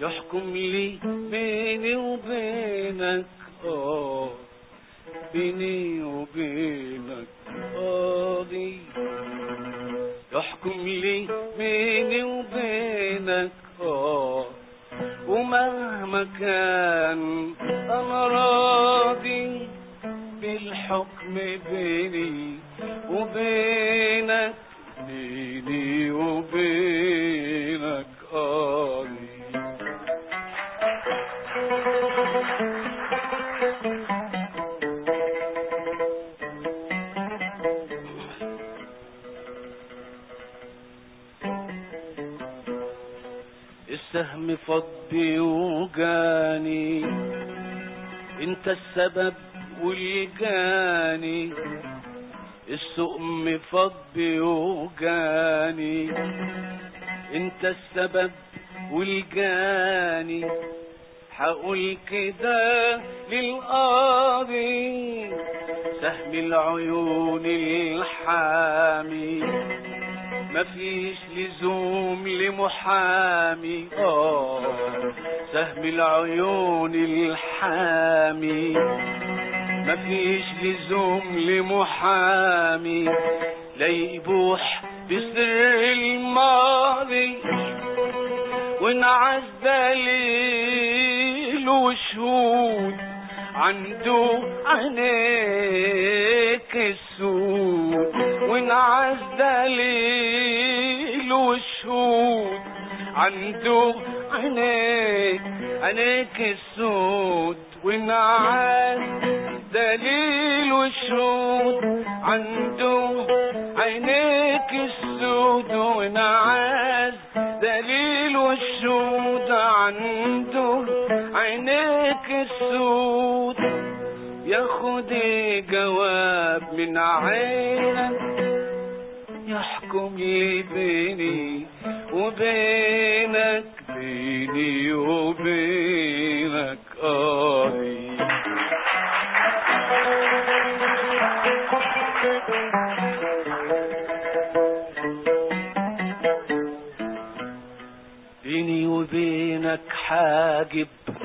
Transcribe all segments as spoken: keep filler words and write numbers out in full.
يحكم لي بيني وبينك، اه بيني وبينك قاضي. يحكم لي بيني وبينك، اه ومهما كان انا راضي بالحكم بيني وبينك، بيني وبينك قاضي. السهم فضي وجاني، انت السبب والجاني. السقم فضي وجاني، انت السبب والجاني. حقول كده للقاضي، سهم العيون الحامي. مفيش لزوم لمحامي، اه سهم العيون الحامي. مفيش لزوم لمحامي، لا يبوح بسر الماضي ونعز دليل وشهود. عنده عينيك السود ونعز دليل وشهود. عنده عينيك عينيك السود ونعز دليل وشهود. عنده عينيك السود ونعز دليل وشهود. عنده عينيك السود. ياخد جواب من عينك، يحكم لي بيني وبينك، بيني وبينك قاضي. بيني وبينك حاجب،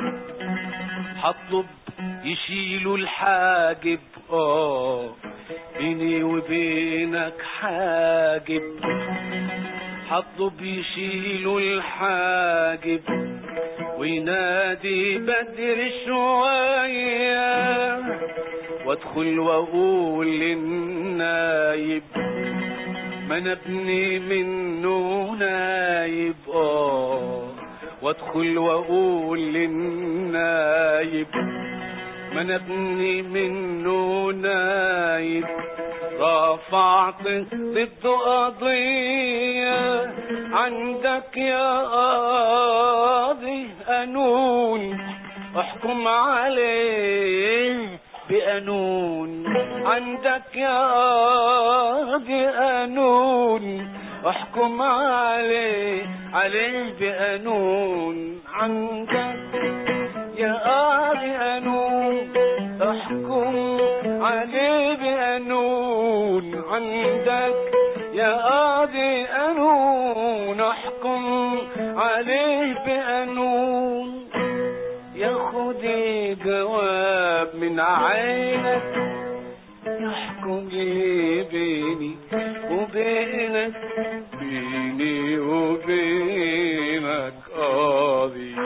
هطلب يشيلوا الحاجب، اه بيني وبينك حاجب. هطلب يشيلوا الحاجب وينادي بدر شوية، وادخل واقول للنايب ما نبني منه نايب، اه وادخل واقول للنايب ما نبني منه نايب. رفعت ضد قضية عندك يا قاضي قانون، احكم عليه بقانون. عندك يا قاضي قانون، احكم عليه عليه بقانون. عندك يا قاضي قانون، احكم عليه بقانون. عندك يا قاضي قانون، احكم عليه بقانون. ياخد جواب من عينك، يحكم لي بيني وبينك، بيني وبينك قاضي.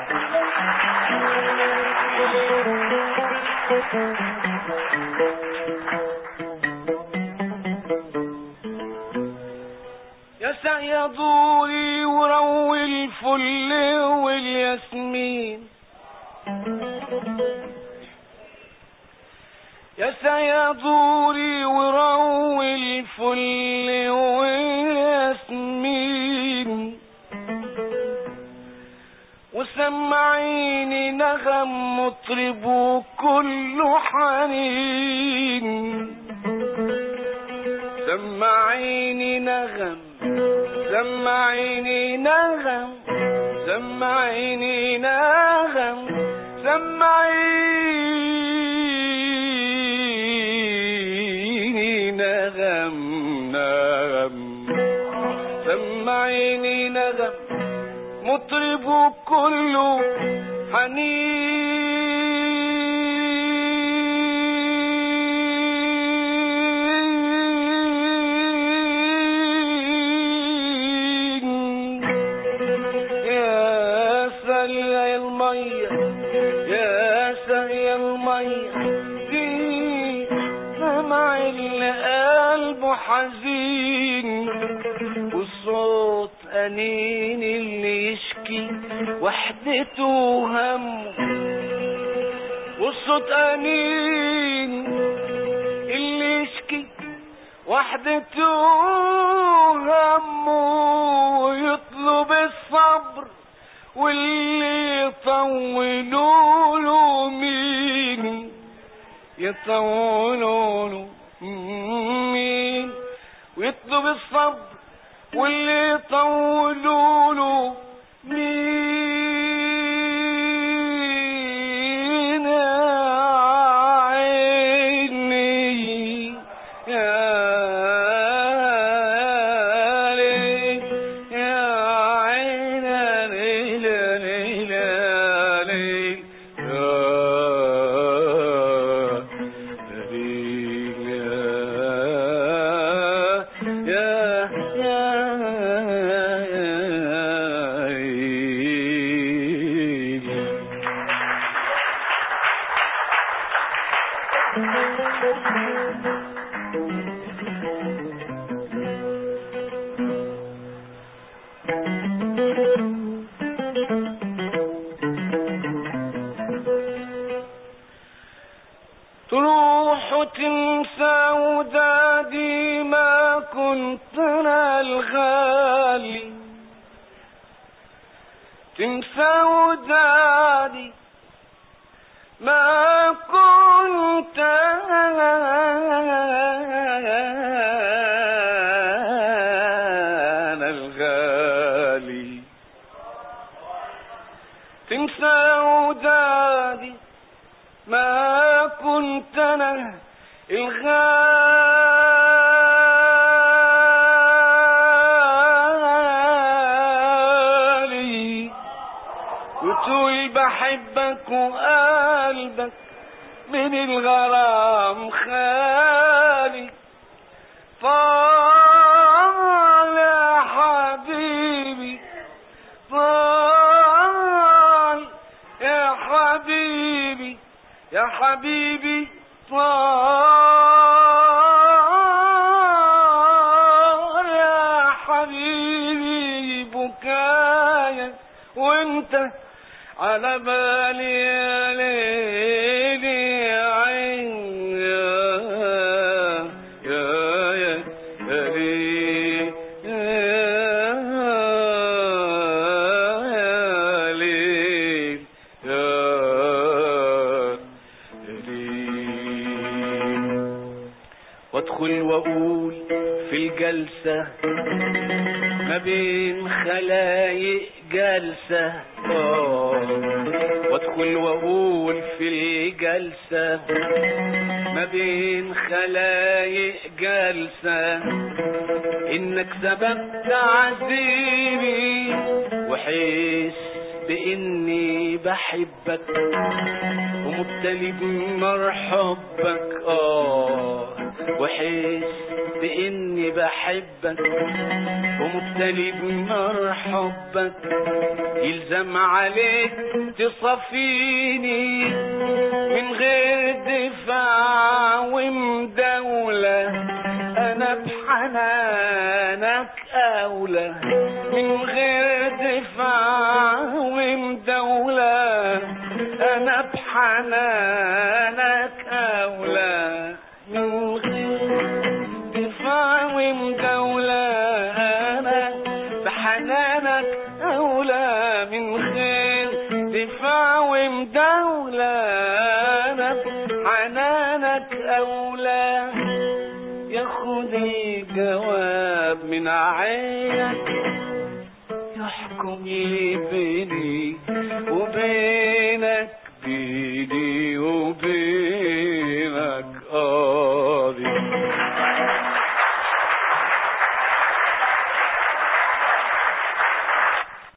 يا سيدوري وروي الفل والياسمين، يا سيدوري وروي الفل والياسمين. وسمعيني نغم مطرب وكله حنين. سمعيني نغم سمعيني نغم سمعيني نغم سمعيني نغم نغم سمعيني نغم مطرب كله حنين. يا سقي المية يا سقي المية دي سمع اللي قلبه حزين، والصوت أنين اللي يشكي وحدته وهمه، والصوت أنين اللي يشكي وحدته وهمه، ويطلب الصبر واللي يطولوله مين، يطولوله مين، ويطلب الصبر واللي يطولوله مين. يا عيني يا ليل يا عيني ليل ليل ليل تروح وتنسى ودادي ما كنت انا الغالي، تنسى ودادي ما كنت انا الغالي، تنسى ودادي ما كنت انا الغالي، وتقول بحبك وقلبك من الغرام خالي. طال يا حبيبي طال يا حبيبي يا حبيبي طال يا حبيبي بكايا وانت على بالي يا ليلي يا عين يا يا يا ليل يا ليل يا وادخل واقول في الجلسة ما بين خلايق جلسة، وادخل واقول في الجلسة ما بين خلايق جلسة انك سببت عذيبي، وحس باني بحبك ومبتلي بنار حبك، اه وحس باني بحبك ومبتلي بنار حبك. يلزم عليك تصفيني من غير دفاع ومداولة، انا بحنانك اولى من غير دفاع ومداولة، انا بحنانك اولى من غير دفاع ومداولة، انا بحنانك اولى من غير دفاع ومداولة، انا بحنانك اولى. ياخد الجواب من عينك يحكم لي بيني وبينك بيني وبينك قاضي.